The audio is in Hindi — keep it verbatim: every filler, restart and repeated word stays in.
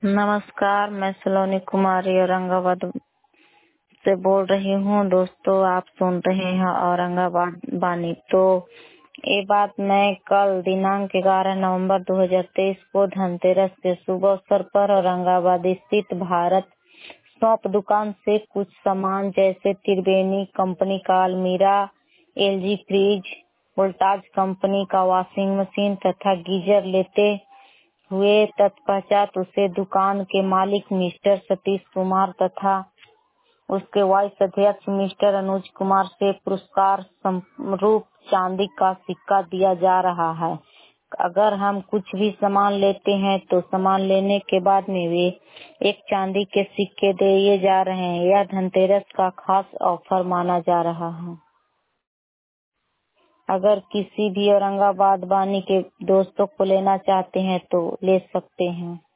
नमस्कार, मैं सलोनी कुमारी औरंगाबाद से बोल रही हूँ। दोस्तों, आप सुन रहे हैं औरंगाबाद बानी। तो ये बात मैं कल दिनांक ग्यारह नवंबर दो हज़ार तेईस को धनतेरस के शुभ अवसर पर औरंगाबाद स्थित भारत शॉप दुकान से कुछ सामान जैसे त्रिवेणी कंपनी का अलमीरा, एलजी फ्रिज, वोल्टाज कंपनी का वॉशिंग मशीन तथा गीजर लेते हुए तत्पश्चात उसे दुकान के मालिक मिस्टर सतीश कुमार तथा उसके वाइस अध्यक्ष मिस्टर अनुज कुमार से पुरस्कार स्वरूप चांदी का सिक्का दिया जा रहा है। अगर हम कुछ भी सामान लेते हैं तो सामान लेने के बाद में वे एक चांदी के सिक्के दिए जा रहे हैं। यह धनतेरस का खास ऑफर माना जा रहा है। अगर किसी भी औरंगाबाद बानी के दोस्तों को लेना चाहते हैं तो ले सकते हैं।